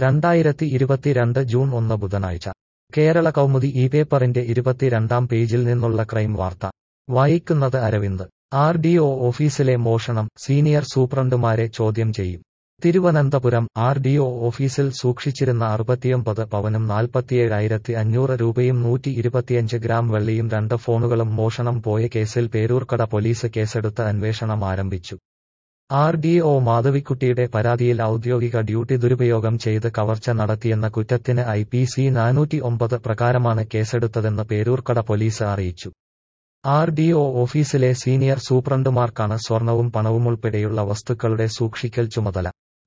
2022 June 1 ബുധനാഴ്ച കേരള കൗമുദി ഈ പേപ്പറിന്റെ 22-ാം പേജിൽ നിന്നുള്ള ക്രൈം വാർത്ത വായിക്കുന്നത് അരവിന്ദ്. RDO ഓഫീസിലെ മോഷണം, സീനിയർ സൂപ്രണ്ടുമാരെ ചോദ്യം ചെയ്യും. തിരുവനന്തപുരം RDO ഓഫീസിൽ സൂക്ഷിച്ചിരുന്ന 69 പവനും 47,500 രൂപയും 125 ഗ്രാം വെള്ളിയും 2 ഫോണുകളും മോഷണം പോയ കേസിൽ പേരൂർക്കട പോലീസ് കേസെടുത്ത് അന്വേഷണം ആരംഭിച്ചു. RDO മാധവിക്കുട്ടിയുടെ പരാതിയിൽ ഔദ്യോഗിക ഡ്യൂട്ടി ദുരുപയോഗം ചെയ്ത് കവർച്ച നടത്തിയെന്ന കുറ്റത്തിന് IPC 409 പ്രകാരമാണ് കേസെടുത്തതെന്ന് പേരൂർക്കട പോലീസ് അറിയിച്ചു. RDO ഓഫീസിലെ സീനിയർ സൂപ്രണ്ടുമാർക്കാണ് സ്വർണവും പണവുമുൾപ്പെടെയുള്ള വസ്തുക്കളുടെ സൂക്ഷിക്കൽ ചുമതല.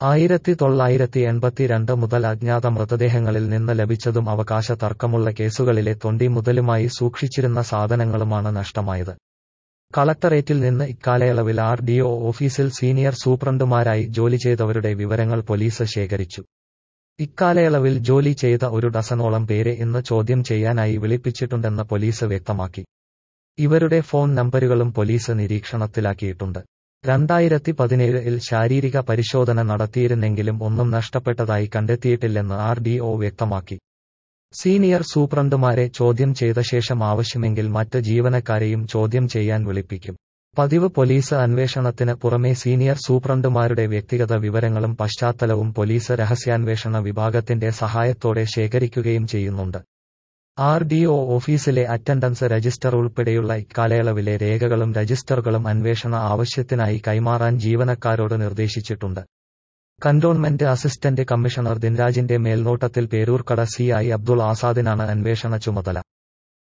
1982 മുതൽ അജ്ഞാത മൃതദേഹങ്ങളിൽ നിന്ന് ലഭിച്ചതും അവകാശ തർക്കമുള്ള കേസുകളിലെ തൊണ്ടി മുതലുമായി സൂക്ഷിച്ചിരുന്ന സാധനങ്ങളുമാണ് നഷ്ടമായത്. കളക്ടറേറ്റിൽ നിന്ന് ഇക്കാലയളവിൽ RDO ഓഫീസിൽ സീനിയർ സൂപ്രണ്ടുമാരായി ജോലി ചെയ്തവരുടെ വിവരങ്ങൾ പോലീസ് ശേഖരിച്ചു. ഇക്കാലയളവിൽ ജോലി ചെയ്ത 1 ഡസനോളം പേരെ ഇന്ന് ചോദ്യം ചെയ്യാനായി വിളിപ്പിച്ചിട്ടുണ്ടെന്ന് പോലീസ് വ്യക്തമാക്കി. ഇവരുടെ ഫോൺ നമ്പരുകളും പോലീസ് നിരീക്ഷണത്തിലാക്കിയിട്ടുണ്ട്. 2017-ൽ ശാരീരിക പരിശോധന നടത്തിയിരുന്നെങ്കിലും ഒന്നും നഷ്ടപ്പെട്ടതായി കണ്ടെത്തിയിട്ടില്ലെന്ന് RDO വ്യക്തമാക്കി. സീനിയർ സൂപ്രണ്ടുമാരെ ചോദ്യം ചെയ്ത ശേഷം ആവശ്യമെങ്കിൽ മറ്റ് ജീവനക്കാരെയും ചോദ്യം ചെയ്യാൻ വിളിപ്പിക്കും. പതിവ് പോലീസ് അന്വേഷണത്തിന് പുറമെ സീനിയർ സൂപ്രണ്ടുമാരുടെ വ്യക്തിഗത വിവരങ്ങളും പശ്ചാത്തലവും പോലീസ് രഹസ്യാന്വേഷണ വിഭാഗത്തിന്റെ സഹായത്തോടെ ശേഖരിക്കുകയും ചെയ്യുന്നുണ്ട്. RDO ഓഫീസിലെ അറ്റൻഡൻസ് രജിസ്റ്റർ ഉൾപ്പെടെയുള്ള ഇക്കാലയളവിലെ രേഖകളും രജിസ്റ്ററുകളും അന്വേഷണ ആവശ്യത്തിനായി കൈമാറാൻ ജീവനക്കാരോട് നിർദ്ദേശിച്ചിട്ടുണ്ട്. കന്റോൺമെന്റ് അസിസ്റ്റന്റ് കമ്മീഷണർ ദിൻരാജിന്റെ മേൽനോട്ടത്തിൽ പേരൂർക്കട CI അബ്ദുൾ ആസാദിനാണ് അന്വേഷണ ചുമതല.